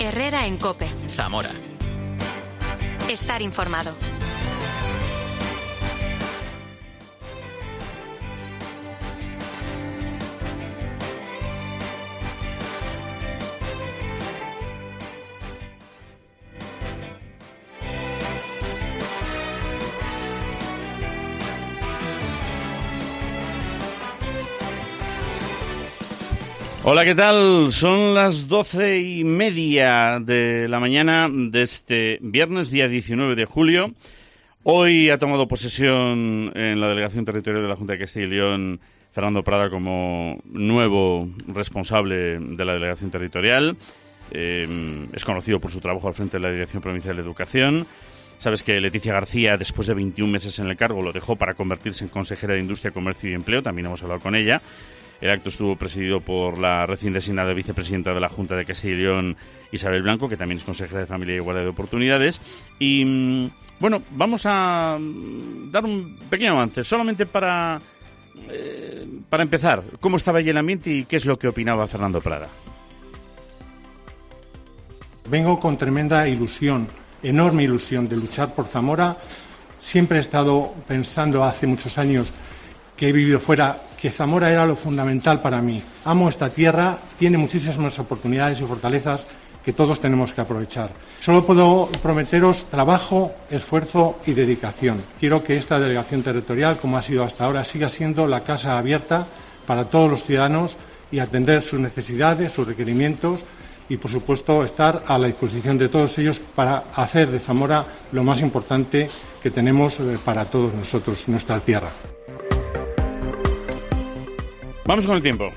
Herrera en COPE. Zamora. Estar informado. Hola, ¿qué tal? Son las 12:30 de la mañana de este viernes, día 19 de julio. Hoy ha tomado posesión en la Delegación Territorial de la Junta de Castilla y León Fernando Prada como nuevo responsable de la Delegación Territorial. Es conocido por su trabajo al frente de la Dirección Provincial de Educación. Sabes que Leticia García, después de 21 meses en el cargo, lo dejó para convertirse en consejera de Industria, Comercio y Empleo. También hemos hablado con ella. El acto estuvo presidido por la recién designada vicepresidenta de la Junta de Castilla y León, Isabel Blanco, que también es consejera de Familia y Igualdad de Oportunidades. Y, bueno, vamos a dar un pequeño avance, solamente para empezar. ¿Cómo estaba allí el ambiente y qué es lo que opinaba Fernando Prada? Vengo con tremenda ilusión, enorme ilusión de luchar por Zamora. Siempre he estado pensando hace muchos años que he vivido fuera, que Zamora era lo fundamental para mí. Amo esta tierra, tiene muchísimas oportunidades y fortalezas que todos tenemos que aprovechar. Solo puedo prometeros trabajo, esfuerzo y dedicación. Quiero que esta delegación territorial, como ha sido hasta ahora, siga siendo la casa abierta para todos los ciudadanos y atender sus necesidades, sus requerimientos y, por supuesto, estar a la disposición de todos ellos para hacer de Zamora lo más importante que tenemos para todos nosotros, nuestra tierra. Vamos con el tiempo.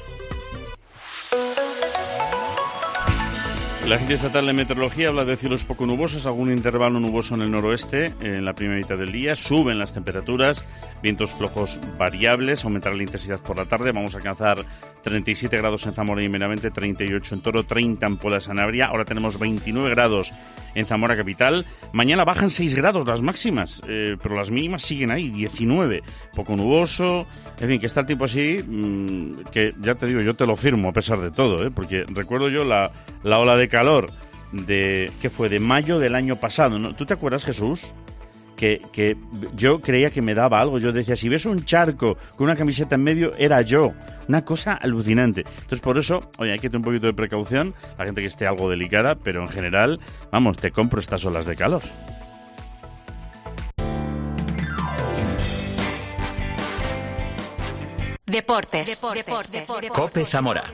La Agencia Estatal de Meteorología habla de cielos poco nubosos, algún intervalo nuboso en el noroeste en la primera mitad del día. Suben las temperaturas, vientos flojos variables, aumentará la intensidad por la tarde. Vamos a alcanzar 37 grados en Zamora y Benavente, 38 en Toro, 30 en Puebla de Sanabria. Ahora tenemos 29 grados en Zamora capital. Mañana bajan 6 grados las máximas, pero las mínimas siguen ahí, 19. Poco nuboso, en fin, que está el tiempo así, que ya te digo, yo te lo firmo a pesar de todo, porque recuerdo yo la ola de calor que fue de mayo del año pasado, ¿no? ¿Tú te acuerdas, Jesús? Que yo creía que me daba algo. Yo decía, si ves un charco con una camiseta en medio, era yo. Una cosa alucinante. Entonces, por eso, oye, hay que tener un poquito de precaución. La gente que esté algo delicada, pero en general, vamos, te compro estas olas de calor. Deportes. COPE Zamora.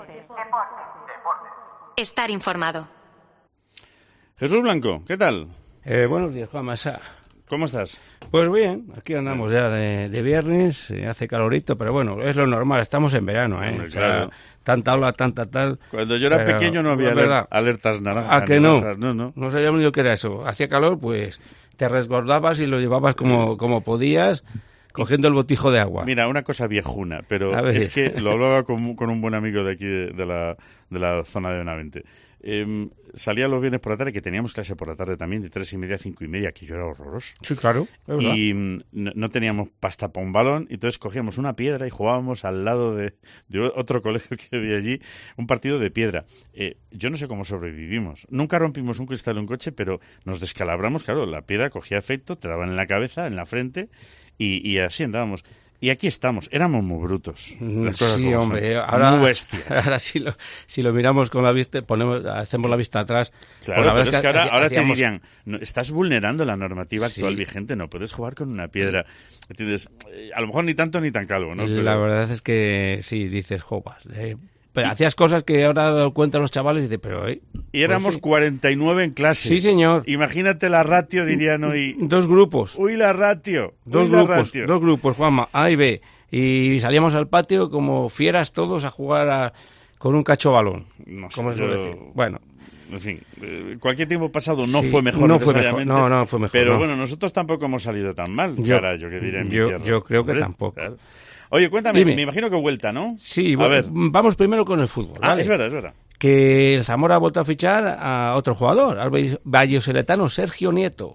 Estar informado. Jesús Blanco, ¿qué tal? Buenos días, Juan Masa. ¿Cómo estás? Pues bien, aquí andamos ya de viernes, hace calorito, pero bueno, es lo normal, estamos en verano, Hombre, o sea, claro. Tanta ola, tanta tal. Cuando yo era pequeño no había alertas naranjas. ¿A que no? No sabíamos ni lo que era eso. Hacía calor, pues te resguardabas y lo llevabas como podías, cogiendo el botijo de agua. Mira, una cosa viejuna, pero es que lo hablaba con un buen amigo de aquí, de la zona de Benavente. Salía los viernes por la tarde, que teníamos clase por la tarde también, de 3:30 a 5:30, que yo era horroroso. Sí, claro. Y no teníamos pasta para un balón, y entonces cogíamos una piedra y jugábamos al lado de otro colegio que había allí, un partido de piedra. Yo no sé cómo sobrevivimos. Nunca rompimos un cristal de un coche, pero nos descalabramos, claro, la piedra cogía efecto, te daban en la cabeza, en la frente, y así andábamos. Y aquí estamos, éramos muy brutos. Sí, hombre, ahora, muy bestias. Ahora si lo miramos con la vista, hacemos la vista atrás. Claro, pero es que ahora te dirían, no, estás vulnerando la normativa actual vigente, no puedes jugar con una piedra. ¿Entiendes? A lo mejor ni tanto ni tan calvo, ¿no? La verdad es que sí, dices, jopas. Pero hacías cosas que ahora cuentan los chavales y dices, pero... y éramos 49 en clase. Sí, señor. Imagínate la ratio, dirían hoy. 2 grupos. Uy, la ratio. Dos grupos, Juanma, A y B. Y salíamos al patio como fieras todos a jugar con un cacho balón. No sé, como se suele decir. Bueno. En fin, cualquier tiempo pasado no fue mejor. No fue mejor. No fue mejor. Pero bueno, nosotros tampoco hemos salido tan mal. Yo creo que tampoco. Claro. Oye, cuéntame, Dime. Me imagino que vuelta, ¿no? Sí, a ver. Vamos primero con el fútbol. ¿Vale? Es verdad. Que el Zamora ha vuelto a fichar a otro jugador, al vallisoletano Sergio Nieto.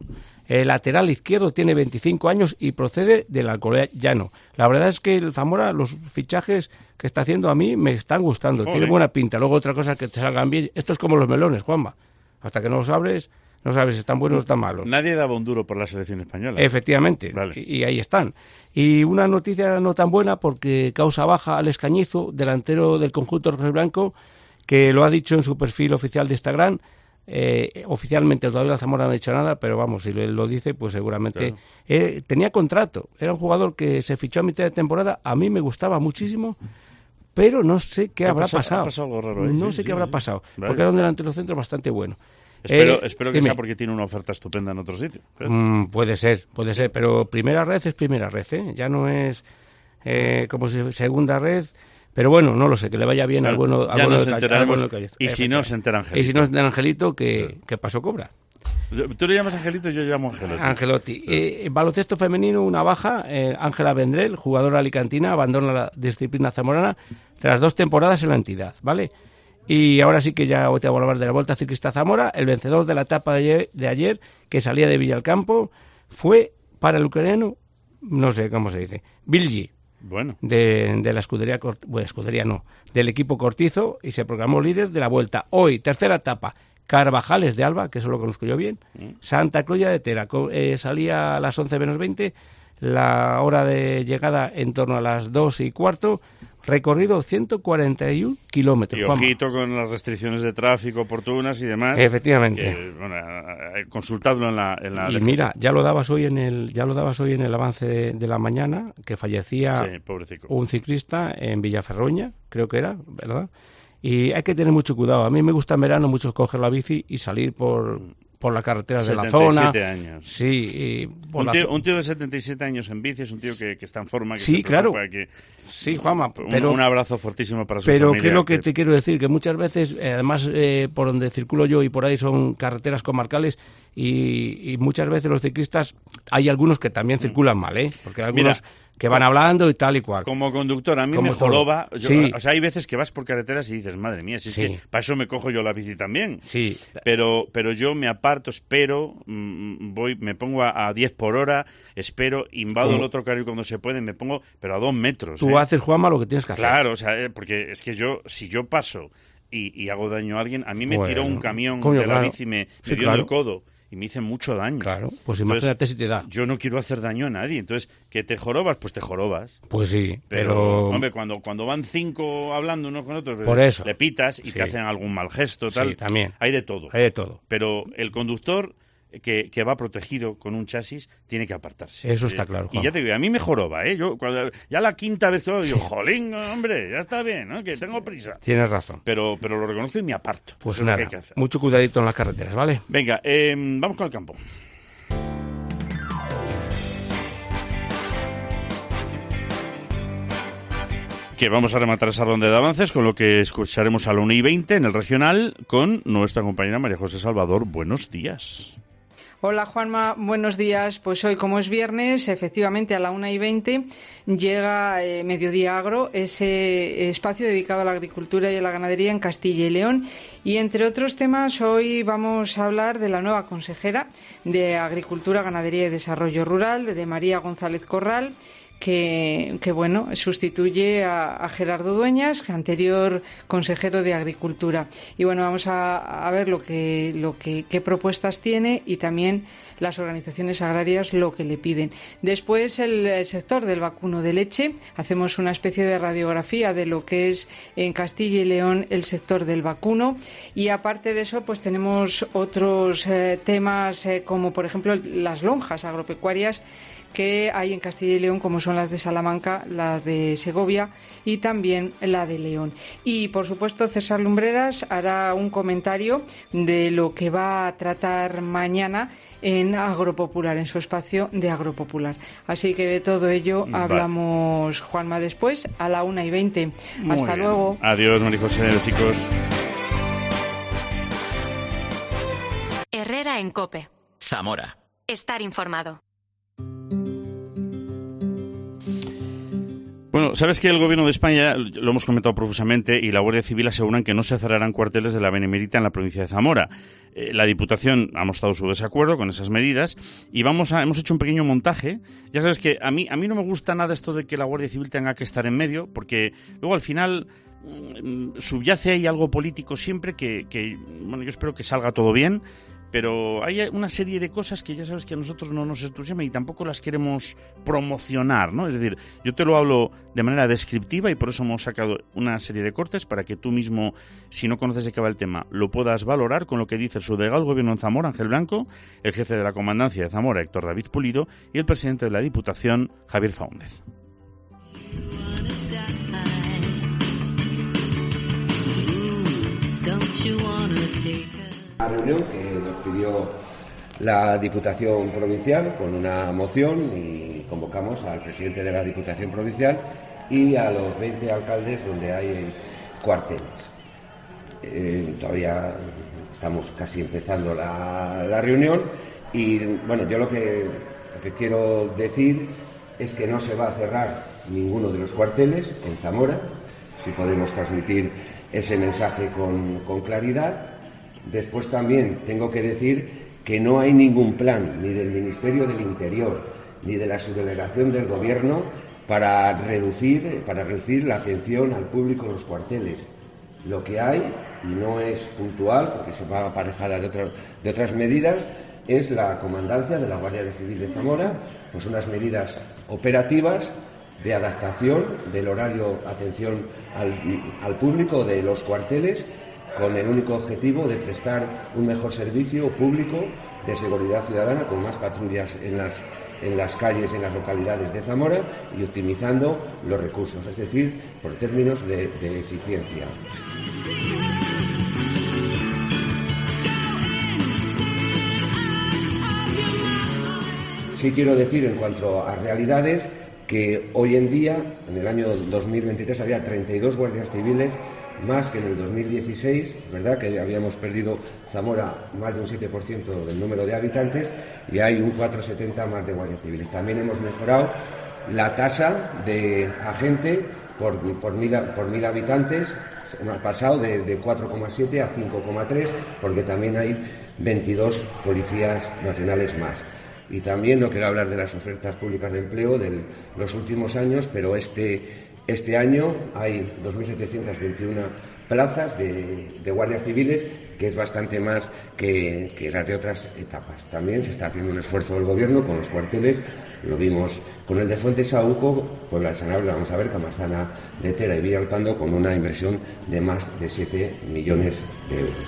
El lateral izquierdo tiene 25 años y procede del Alcoyano. La verdad es que el Zamora, los fichajes que está haciendo a mí me están gustando. Tiene buena pinta. Luego otra cosa que te salgan bien. Esto es como los melones, Juanma. Hasta que no los abres, no sabes si están buenos o están malos. Nadie daba un duro por la selección española. Efectivamente. Vale. Y ahí están. Y una noticia no tan buena porque causa baja Alex Cañizo, delantero del conjunto rojiblanco, que lo ha dicho en su perfil oficial de Instagram. Oficialmente todavía la Zamora no ha dicho nada, pero vamos, si lo dice, pues seguramente. Claro. Tenía contrato, era un jugador que se fichó a mitad de temporada, a mí me gustaba muchísimo, pero no sé qué habrá pasado. Ha pasado algo raro, no sé qué habrá pasado, vale. porque era un delantero centro bastante bueno. Espero que dime. sea porque tiene una oferta estupenda en otro sitio. Puede ser, pero primera red es primera red, ya no es como segunda red. Pero bueno, no lo sé, que le vaya bien al bueno de Cañizo. Y si no, se entera Angelito. Y si no, se entera Angelito, que paso cobra. Tú le llamas Angelito, yo llamo Angelotti. Angelotti. Baloncesto femenino, una baja. Ángela Vendrell, jugadora alicantina, abandona la disciplina zamorana tras 2 temporadas en la entidad, ¿vale? Y ahora sí que ya te voy a hablar de la Vuelta Ciclista Zamora. El vencedor de la etapa de ayer, que salía de Villalcampo, fue para el ucraniano, no sé cómo se dice, Bilgi. Bueno. De la escudería no, del equipo Cortizo, y se proclamó líder de la Vuelta. Hoy, tercera etapa, Carvajales de Alba, que eso lo conozco yo bien, Santa Cloya de Tera, salía a las 11 menos 20, la hora de llegada en torno a las 2:15, recorrido 141 kilómetros. Y ojito con las restricciones de tráfico oportunas y demás. Efectivamente. Consultadlo en la y mira, ya lo dabas hoy en el avance de la mañana, que fallecía un ciclista en Villaferroña, creo que era, ¿verdad? Y hay que tener mucho cuidado. A mí me gusta en verano mucho coger la bici y salir por las carreteras de la zona. 77 años. Sí. Un tío de 77 años en bici es un tío que está en forma. Que sí, claro. Sí, Juanma. Pero, un abrazo fortísimo para su familia. Pero ¿qué es lo que te quiero decir? Que muchas veces, además, por donde circulo yo y por ahí son carreteras comarcales y muchas veces los ciclistas, hay algunos que también circulan mal, ¿eh? Porque hay algunos que van hablando y tal y cual. Como conductor, a mí me joroba. O sea, hay veces que vas por carreteras y dices, madre mía, si es que para eso me cojo yo la bici también. Sí. Pero yo me aparto, espero, me pongo a 10 por hora, espero, invado el otro carril cuando se puede, me pongo, pero a 2 metros. Tú haces, Juanma, lo que tienes que hacer. Claro, o sea, porque es que si yo paso y hago daño a alguien, a mí me tiró un camión de la bici y me dio en el codo. Y me hice mucho daño. Claro, pues imagínate si te da. Yo no quiero hacer daño a nadie. Entonces, ¿que te jorobas? Pues te jorobas. Pues sí, pero... Hombre, cuando van 5 hablando unos con otros, por eso le pitas y te hacen algún mal gesto, tal. Sí, también. Hay de todo. Pero el conductor que va protegido con un chasis tiene que apartarse. Eso está claro, Juan. Y ya te digo, a mí me joroba, ¿eh? Ya la quinta vez que lo digo, jolín, hombre, ya está bien, ¿no? Que tengo prisa. Tienes razón. Pero lo reconozco y me aparto. Pues nada, que mucho cuidadito en las carreteras, ¿vale? Venga, vamos con el campo. Que vamos a rematar esa ronda de avances con lo que escucharemos a la 1:20 en el regional con nuestra compañera María José Salvador. Buenos días. Hola Juanma, buenos días. Pues hoy, como es viernes, efectivamente a la 1:20 llega Mediodía Agro, ese espacio dedicado a la agricultura y a la ganadería en Castilla y León. Y entre otros temas, hoy vamos a hablar de la nueva consejera de Agricultura, Ganadería y Desarrollo Rural, de María González Corral, que bueno, sustituye a Gerardo Dueñas, anterior consejero de Agricultura. Y bueno, vamos a ver qué propuestas tiene y también las organizaciones agrarias lo que le piden. Después el sector del vacuno de leche. Hacemos una especie de radiografía de lo que es en Castilla y León el sector del vacuno. Y aparte de eso, pues tenemos otros temas como por ejemplo las lonjas agropecuarias que hay en Castilla y León, como son las de Salamanca, las de Segovia y también la de León. Y, por supuesto, César Lumbreras hará un comentario de lo que va a tratar mañana en Agropopular, en su espacio de Agropopular. Así que de todo ello hablamos, Juanma, después a la 1:20. Hasta luego. Adiós, María José, chicos. Herrera en COPE. Zamora. Estar informado. Bueno, sabes que el Gobierno de España, lo hemos comentado profusamente, y la Guardia Civil aseguran que no se cerrarán cuarteles de la Benemérita en la provincia de Zamora. La Diputación ha mostrado su desacuerdo con esas medidas y hemos hecho un pequeño montaje. Ya sabes que a mí no me gusta nada esto de que la Guardia Civil tenga que estar en medio, porque luego al final subyace ahí algo político siempre que bueno, yo espero que salga todo bien. Pero hay una serie de cosas que ya sabes que a nosotros no nos entusiasman y tampoco las queremos promocionar, ¿no? Es decir, yo te lo hablo de manera descriptiva y por eso hemos sacado una serie de cortes para que tú mismo, si no conoces de qué va el tema, lo puedas valorar con lo que dice el subdelegado del Gobierno en Zamora, Ángel Blanco, el jefe de la Comandancia de Zamora, Héctor David Pulido, y el presidente de la Diputación, Javier Faúndez. La reunión que nos pidió la Diputación Provincial con una moción y convocamos al presidente de la Diputación Provincial y a los 20 alcaldes donde hay cuarteles. Todavía estamos casi empezando la reunión y bueno, yo lo que quiero decir es que no se va a cerrar ninguno de los cuarteles en Zamora, si podemos transmitir ese mensaje con claridad. Después también tengo que decir que no hay ningún plan ni del Ministerio del Interior ni de la subdelegación del Gobierno para reducir la atención al público en los cuarteles. Lo que hay, y no es puntual porque se va aparejada de otras medidas, es la comandancia de la Guardia Civil de Zamora, pues unas medidas operativas de adaptación del horario atención al público de los cuarteles, con el único objetivo de prestar un mejor servicio público de seguridad ciudadana con más patrullas en las calles, en las localidades de Zamora y optimizando los recursos, es decir, por términos de eficiencia. Sí quiero decir en cuanto a realidades que hoy en día, en el año 2023, había 32 guardias civiles más que en el 2016, ¿verdad? Que habíamos perdido Zamora más de un 7% del número de habitantes y hay un 4,70 más de guardias civiles. También hemos mejorado la tasa de agente por mil habitantes, hemos pasado de 4,7 a 5,3 porque también hay 22 policías nacionales más. Y también no quiero hablar de las ofertas públicas de empleo de los últimos años, pero este año hay 2.721 plazas de guardias civiles, que es bastante más que las de otras etapas. También se está haciendo un esfuerzo del Gobierno con los cuarteles, lo vimos con el de Fuentesauco, Puebla de Sanabria, vamos a ver, Camarzana de Tera y Villalpando, con una inversión de más de 7 millones de euros.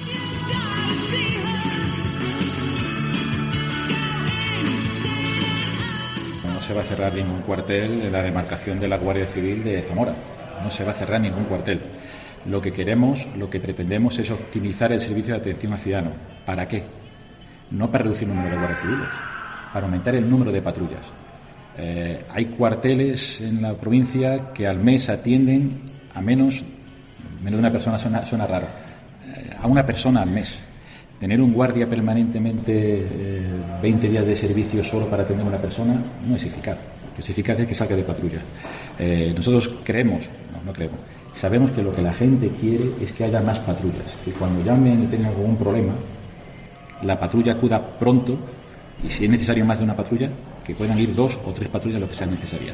No se va a cerrar ningún cuartel de la demarcación de la Guardia Civil de Zamora. No se va a cerrar ningún cuartel. Lo que queremos, lo que pretendemos es optimizar el servicio de atención al ciudadano. ¿Para qué? No para reducir el número de guardias civiles, para aumentar el número de patrullas. Hay cuarteles en la provincia que al mes atienden a menos de una persona, suena raro, a una persona al mes. Tener un guardia permanentemente 20 días de servicio solo para atender a una persona no es eficaz. Lo que es eficaz es que salga de patrulla. Nosotros sabemos que lo que la gente quiere es que haya más patrullas, que cuando llamen y tengan algún problema, la patrulla acuda pronto y si es necesario más de una patrulla, que puedan ir 2 o 3 patrullas lo que sean necesarias.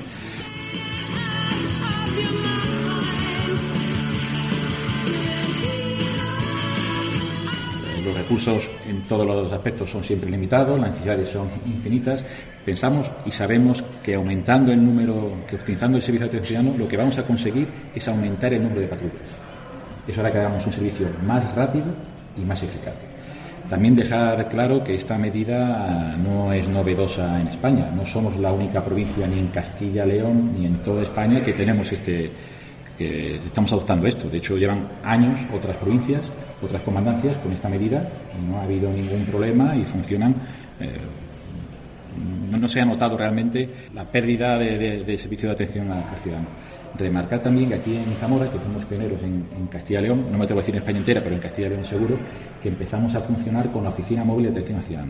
Los recursos en todos los aspectos son siempre limitados, las necesidades son infinitas. Pensamos y sabemos que aumentando el número, que optimizando el servicio de atención ciudadano, lo que vamos a conseguir es aumentar el número de patrullas. Eso hará que hagamos un servicio más rápido y más eficaz. También dejar claro que esta medida no es novedosa en España. No somos la única provincia ni en Castilla y León ni en toda España que tenemos que estamos adoptando esto. De hecho, llevan años otras provincias, otras comandancias con esta medida y no ha habido ningún problema y funcionan. No se ha notado realmente la pérdida de servicio de atención al ciudadano. Remarcar también que aquí en Zamora, que fuimos pioneros en Castilla y León, no me atrevo a decir en España entera, pero en Castilla y León seguro, que empezamos a funcionar con la Oficina Móvil de Atención al Ciudadano.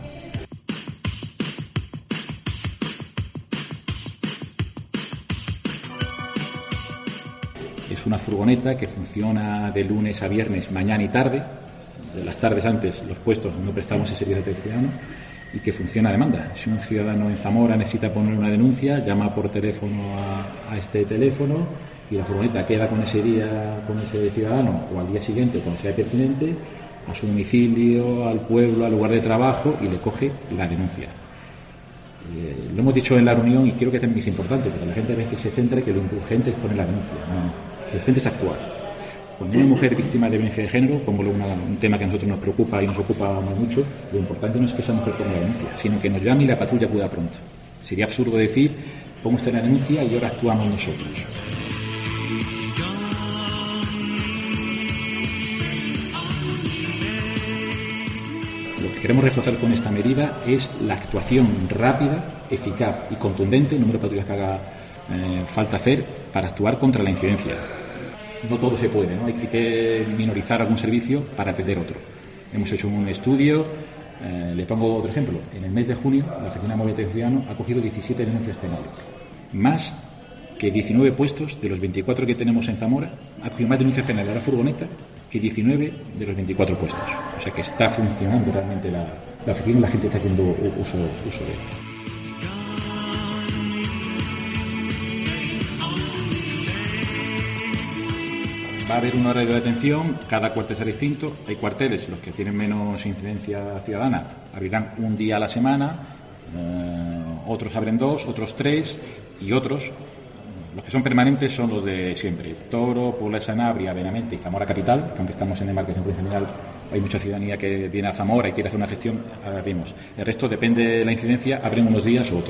es una furgoneta que funciona de lunes a viernes, mañana y tarde. De las tardes antes los puestos no prestamos ese servicio al ciudadano y que funciona a demanda. Si un ciudadano en Zamora necesita poner una denuncia, llama por teléfono a este teléfono y la furgoneta queda con ese día, con ese ciudadano, o al día siguiente, cuando sea pertinente, a su domicilio, al pueblo, al lugar de trabajo, y le coge la denuncia. Lo hemos dicho en la reunión y creo que también es importante, porque la gente a veces se centra que lo urgente es poner la denuncia. No, lo urgente es actuar. Cuando una mujer víctima de violencia de género, como un tema que a nosotros nos preocupa y nos ocupa mucho, lo importante no es que esa mujer ponga la denuncia, sino que nos llame y la patrulla acuda pronto. Sería absurdo decir, ponga usted la denuncia y ahora actuamos nosotros. Lo que queremos reforzar con esta medida es la actuación rápida, eficaz y contundente, el número de patrullas que haga falta hacer para actuar contra la incidencia. No todo se puede, ¿no? Hay que minorizar algún servicio para atender otro. Hemos hecho un estudio, le pongo otro ejemplo. En el mes de junio, la Oficina Móvil de Atención Ciudadana ha cogido 17 denuncias penales, más que 19 puestos de los 24 que tenemos en Zamora, ha cogido más denuncias penales a la furgoneta que 19 de los 24 puestos. O sea que está funcionando realmente la oficina y la gente está haciendo uso de ella. Va a haber un horario de atención, cada cuartel será distinto. Hay cuarteles, los que tienen menos incidencia ciudadana, abrirán un día a la semana, otros abren 2, otros 3 y otros, los que son permanentes son los de siempre. Toro, Puebla de Sanabria, Benavente y Zamora Capital, que aunque estamos en demarcación provincial, hay mucha ciudadanía que viene a Zamora y quiere hacer una gestión, abrimos. El resto depende de la incidencia, abren unos días u otros.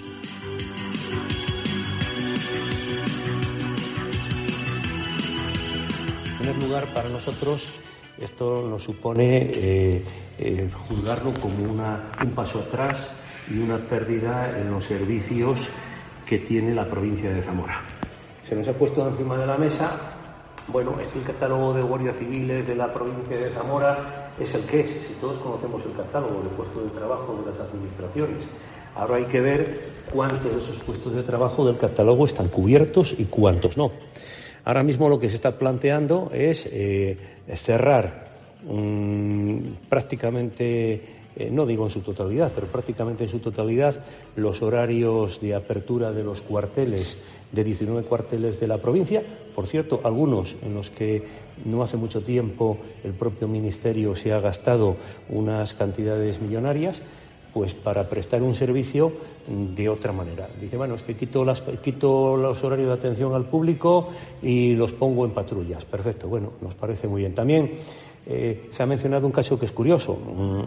En primer lugar, para nosotros esto nos supone juzgarlo como un paso atrás y una pérdida en los servicios que tiene la provincia de Zamora. Se nos ha puesto encima de la mesa, bueno, es que el catálogo de guardias civiles de la provincia de Zamora es el que es, si todos conocemos el catálogo de puestos de trabajo de las administraciones. Ahora hay que ver cuántos de esos puestos de trabajo del catálogo están cubiertos y cuántos no. Ahora mismo lo que se está planteando es cerrar prácticamente, no digo en su totalidad, pero prácticamente en su totalidad los horarios de apertura de los cuarteles, de 19 cuarteles de la provincia. Por cierto, algunos en los que no hace mucho tiempo el propio Ministerio se ha gastado unas cantidades millonarias, pues para prestar un servicio de otra manera. Dice, bueno, es que quito los horarios de atención al público y los pongo en patrullas. Perfecto, bueno, nos parece muy bien. También se ha mencionado un caso que es curioso.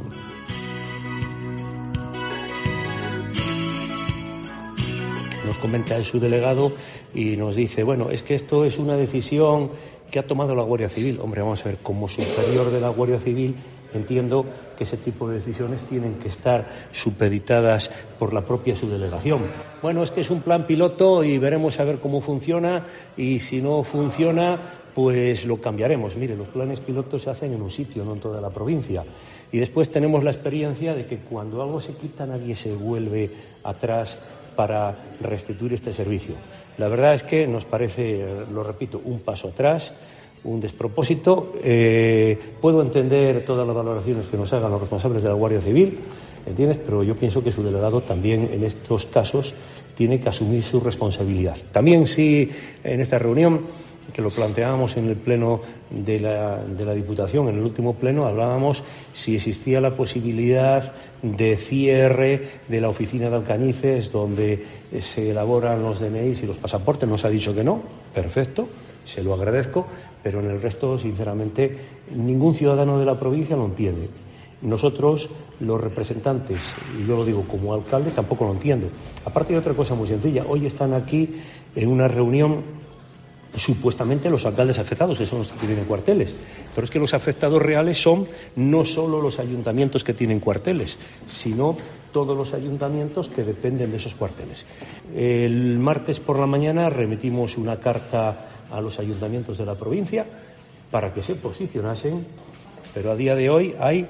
Nos comenta el subdelegado y nos dice, bueno, es que esto es una decisión que ha tomado la Guardia Civil. Hombre, vamos a ver, como superior de la Guardia Civil entiendo que ese tipo de decisiones tienen que estar supeditadas por la propia subdelegación. Bueno, es que es un plan piloto y veremos a ver cómo funciona y si no funciona, pues lo cambiaremos. Mire, los planes pilotos se hacen en un sitio, no en toda la provincia. Y después tenemos la experiencia de que cuando algo se quita nadie se vuelve atrás para restituir este servicio. La verdad es que nos parece, lo repito, un paso atrás, un despropósito. Puedo entender todas las valoraciones que nos hagan los responsables de la Guardia Civil, ¿entiendes? Pero yo pienso que su delegado también en estos casos tiene que asumir su responsabilidad. También sí, en esta reunión, que lo planteábamos en el pleno de la Diputación, en el último pleno, hablábamos si existía la posibilidad de cierre de la oficina de Alcañices, donde se elaboran los DNIs y los pasaportes. Nos ha dicho que no. Perfecto, se lo agradezco, pero en el resto, sinceramente, ningún ciudadano de la provincia lo entiende. Nosotros, los representantes, y yo lo digo como alcalde, tampoco lo entiendo. Aparte de otra cosa muy sencilla, hoy están aquí en una reunión supuestamente los alcaldes afectados, que son los que tienen cuarteles. Pero es que los afectados reales son no solo los ayuntamientos que tienen cuarteles, sino todos los ayuntamientos que dependen de esos cuarteles. El martes por la mañana remitimos una carta a los ayuntamientos de la provincia para que se posicionasen, pero a día de hoy hay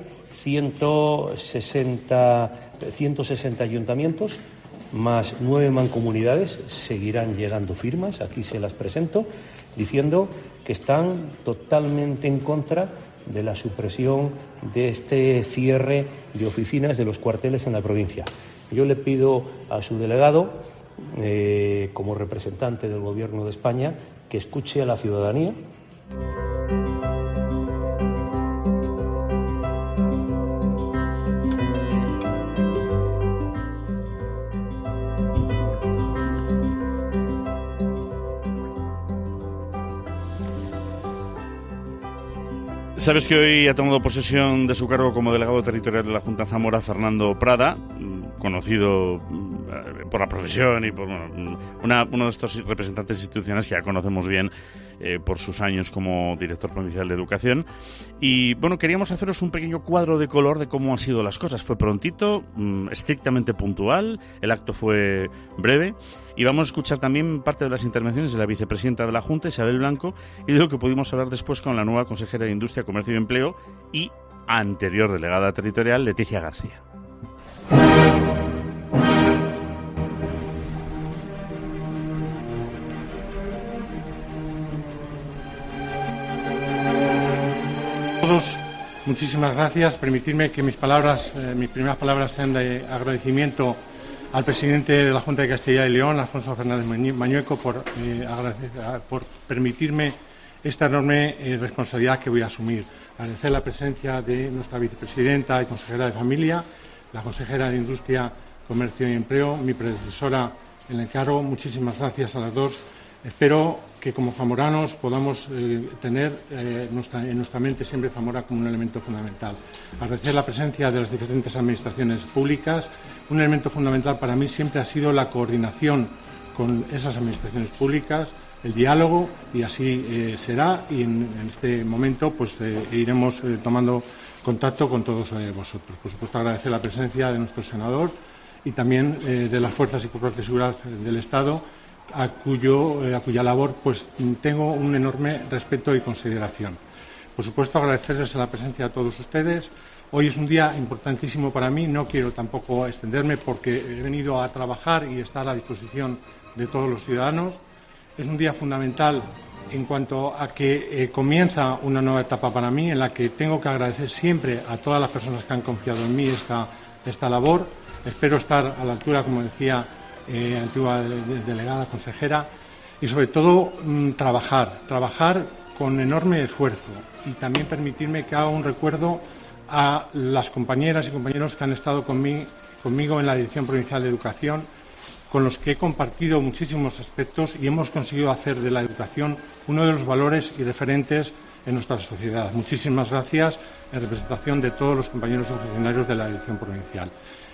160 ayuntamientos más 9 mancomunidades. Seguirán llegando firmas, aquí se las presento, diciendo que están totalmente en contra de la supresión de este cierre de oficinas de los cuarteles en la provincia. Yo le pido a su delegado, como representante del Gobierno de España, que escuche a la ciudadanía. Sabes que hoy ha tomado posesión de su cargo como delegado territorial de la Junta de Zamora Fernando Prada, conocido por la profesión y por uno de estos representantes institucionales que ya conocemos bien por sus años como director provincial de Educación. Y bueno, queríamos haceros un pequeño cuadro de color de cómo han sido las cosas. Fue prontito, estrictamente puntual, el acto fue breve y vamos a escuchar también parte de las intervenciones de la vicepresidenta de la Junta, Isabel Blanco, y de lo que pudimos hablar después con la nueva consejera de Industria, Comercio y Empleo y anterior delegada territorial, Leticia García. Todos, muchísimas gracias. Permitidme que mis primeras palabras sean de agradecimiento al presidente de la Junta de Castilla y León, Alfonso Fernández Mañueco, por permitirme esta enorme responsabilidad que voy a asumir. Agradecer la presencia de nuestra vicepresidenta y consejera de Familia, la consejera de Industria, Comercio y Empleo, mi predecesora en el encargo. Muchísimas gracias a las dos. Espero que como zamoranos podamos tener en nuestra mente siempre Zamora como un elemento fundamental. Agradecer la presencia de las diferentes administraciones públicas. Un elemento fundamental para mí siempre ha sido la coordinación con esas administraciones públicas, el diálogo, y así será, y en este momento pues iremos tomando contacto con todos vosotros. Por supuesto, agradecer la presencia de nuestro senador y también de las fuerzas y cuerpos de seguridad del Estado, a cuya labor pues tengo un enorme respeto y consideración. Por supuesto, agradecerles la presencia a todos ustedes. Hoy es un día importantísimo para mí, no quiero tampoco extenderme porque he venido a trabajar y estar a disposición de todos los ciudadanos. Es un día fundamental en cuanto a que comienza una nueva etapa para mí, en la que tengo que agradecer siempre a todas las personas que han confiado en mí esta labor. Espero estar a la altura, como decía antigua delegada, consejera, y sobre todo trabajar con enorme esfuerzo, y también permitirme que haga un recuerdo a las compañeras y compañeros que han estado conmigo en la Dirección Provincial de Educación, con los que he compartido muchísimos aspectos y hemos conseguido hacer de la educación uno de los valores y referentes en nuestra sociedad. Muchísimas gracias en representación de todos los compañeros y funcionarios de la Dirección Provincial.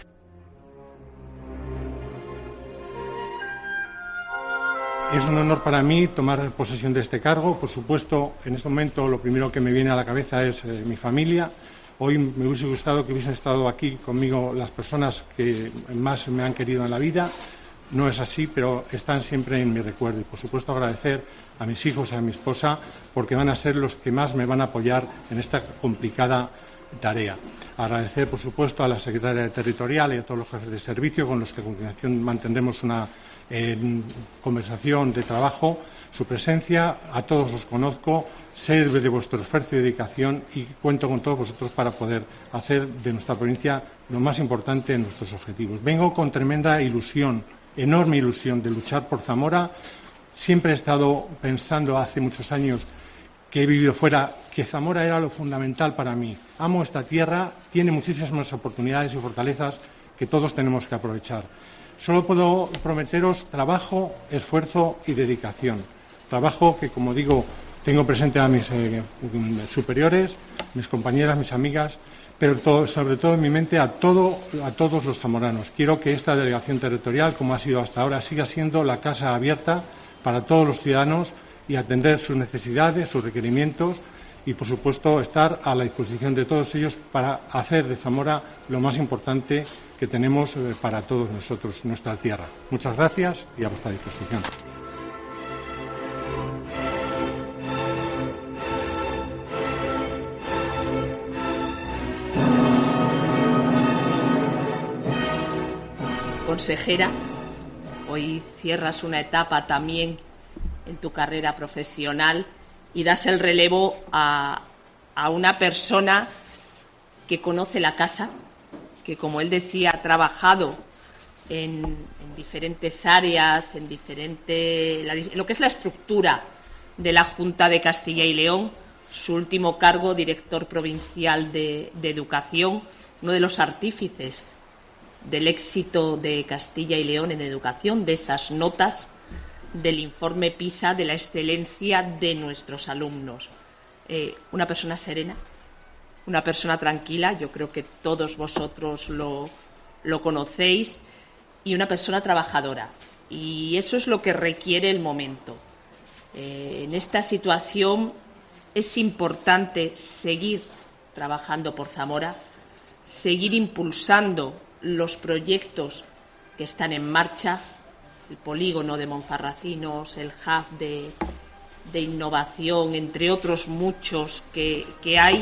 Es un honor para mí tomar posesión de este cargo. Por supuesto, en este momento lo primero que me viene a la cabeza es mi familia. Hoy me hubiese gustado que hubiesen estado aquí conmigo las personas que más me han querido en la vida. No es así, pero están siempre en mi recuerdo. Y, por supuesto, agradecer a mis hijos y a mi esposa, porque van a ser los que más me van a apoyar en esta complicada tarea. Agradecer, por supuesto, a la secretaria territorial y a todos los jefes de servicio, con los que a continuación mantendremos una conversación de trabajo, su presencia. A todos los conozco, sé de vuestro esfuerzo y dedicación, y cuento con todos vosotros para poder hacer de nuestra provincia lo más importante en nuestros objetivos. Vengo con tremenda ilusión, enorme ilusión, de luchar por Zamora. Siempre he estado pensando hace muchos años que he vivido fuera, que Zamora era lo fundamental para mí. Amo esta tierra, tiene muchísimas oportunidades y fortalezas que todos tenemos que aprovechar. Solo puedo prometeros trabajo, esfuerzo y dedicación. Trabajo que, como digo, tengo presente a mis superiores, mis compañeras, mis amigas, pero sobre todo en mi mente a todos los zamoranos. Quiero que esta delegación territorial, como ha sido hasta ahora, siga siendo la casa abierta para todos los ciudadanos y atender sus necesidades, sus requerimientos, y, por supuesto, estar a la disposición de todos ellos para hacer de Zamora lo más importante que tenemos para todos nosotros, nuestra tierra. Muchas gracias y a vuestra disposición. Consejera, hoy cierras una etapa también en tu carrera profesional y das el relevo a una persona que conoce la casa, que, como él decía, ha trabajado en diferentes áreas, en lo que es la estructura de la Junta de Castilla y León. Su último cargo, director provincial de Educación, uno de los artífices del éxito de Castilla y León en educación, de esas notas del informe PISA, de la excelencia de nuestros alumnos. Una persona serena, una persona tranquila, yo creo que todos vosotros lo conocéis, y una persona trabajadora. Y eso es lo que requiere el momento. En esta situación es importante seguir trabajando por Zamora, seguir impulsando los proyectos que están en marcha, el polígono de Monfarracinos, el hub de innovación, entre otros muchos que hay.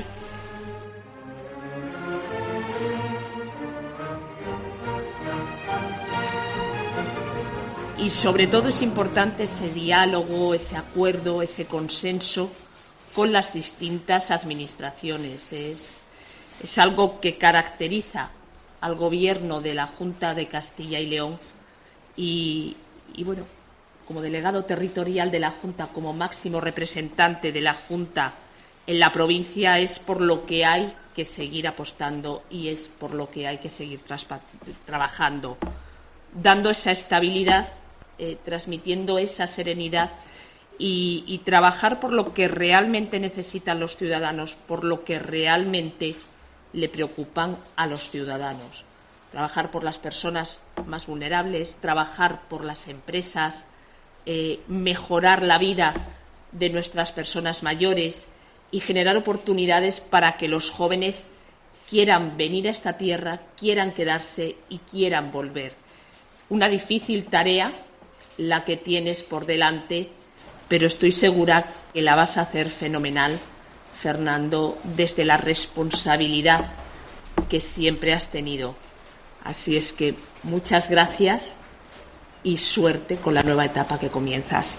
Y sobre todo es importante ese diálogo, ese acuerdo, ese consenso con las distintas administraciones. Es algo que caracteriza al Gobierno de la Junta de Castilla y León y bueno, como delegado territorial de la Junta, como máximo representante de la Junta en la provincia, es por lo que hay que seguir apostando y es por lo que hay que seguir trabajando, dando esa estabilidad, transmitiendo esa serenidad y trabajar por lo que realmente necesitan los ciudadanos, por lo que realmente le preocupan a los ciudadanos. Trabajar por las personas más vulnerables, trabajar por las empresas, mejorar la vida de nuestras personas mayores y generar oportunidades para que los jóvenes quieran venir a esta tierra, quieran quedarse y quieran volver. Una difícil tarea la que tienes por delante, pero estoy segura que la vas a hacer fenomenal, Fernando, desde la responsabilidad que siempre has tenido. Así es que muchas gracias y suerte con la nueva etapa que comienzas.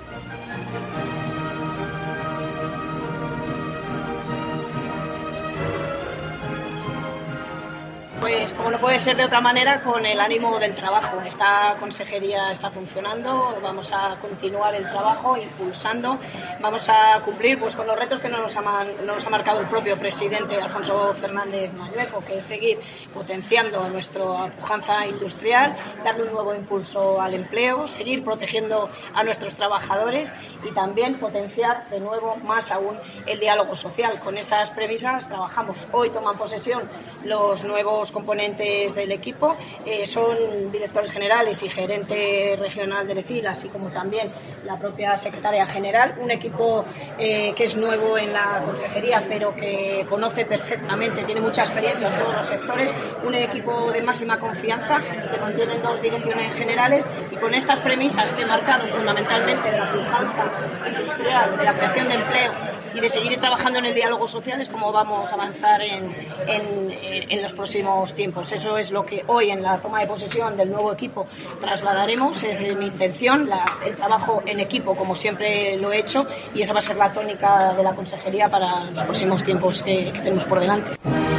Pues como no puede ser de otra manera, con el ánimo del trabajo. Esta consejería está funcionando, vamos a continuar el trabajo, impulsando, vamos a cumplir pues con los retos que nos ha marcado el propio presidente Alfonso Fernández Mañueco, que es seguir potenciando nuestra pujanza industrial, darle un nuevo impulso al empleo, seguir protegiendo a nuestros trabajadores y también potenciar de nuevo más aún el diálogo social. Con esas premisas trabajamos. Hoy toman posesión los nuevos componentes del equipo, son directores generales y gerente regional del ECIL, así como también la propia secretaria general, un equipo que es nuevo en la consejería pero que conoce perfectamente, tiene mucha experiencia en todos los sectores, un equipo de máxima confianza, se mantienen 2 direcciones generales y con estas premisas que he marcado fundamentalmente de la pujanza industrial, de la creación de empleo y de seguir trabajando en el diálogo social es como vamos a avanzar en los próximos tiempos. Eso es lo que hoy en la toma de posesión del nuevo equipo trasladaremos, es mi intención, el trabajo en equipo como siempre lo he hecho y esa va a ser la tónica de la consejería para los próximos tiempos que tenemos por delante.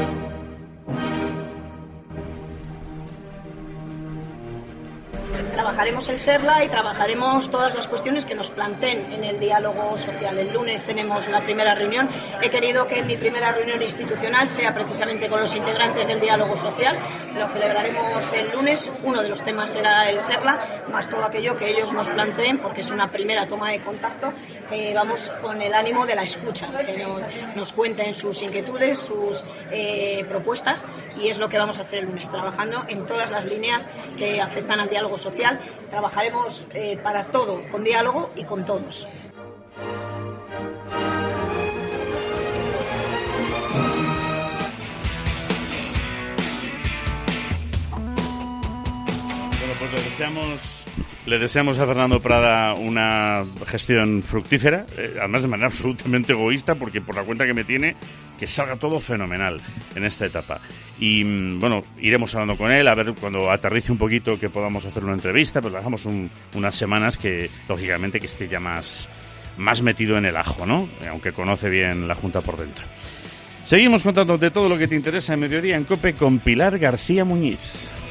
Trabajaremos el SERLA y trabajaremos todas las cuestiones que nos planteen en el diálogo social. El lunes tenemos la primera reunión. He querido que mi primera reunión institucional sea precisamente con los integrantes del diálogo social. Lo celebraremos el lunes. Uno de los temas será el SERLA, más todo aquello que ellos nos planteen, porque es una primera toma de contacto. Vamos con el ánimo de la escucha, que nos cuenten sus inquietudes, sus propuestas, y es lo que vamos a hacer el lunes, trabajando en todas las líneas que afectan al diálogo social. Trabajaremos para todo, con diálogo y con todos. Bueno, pues le deseamos Le deseamos a Fernando Prada una gestión fructífera, además de manera absolutamente egoísta, porque por la cuenta que me tiene, que salga todo fenomenal en esta etapa. Y bueno, iremos hablando con él, a ver cuando aterrice un poquito que podamos hacer una entrevista, pero le dejamos unas semanas que, lógicamente, que esté ya más metido en el ajo, ¿no? Aunque conoce bien la Junta por dentro. Seguimos contándote todo lo que te interesa en Mediodía en COPE con Pilar García Muñiz.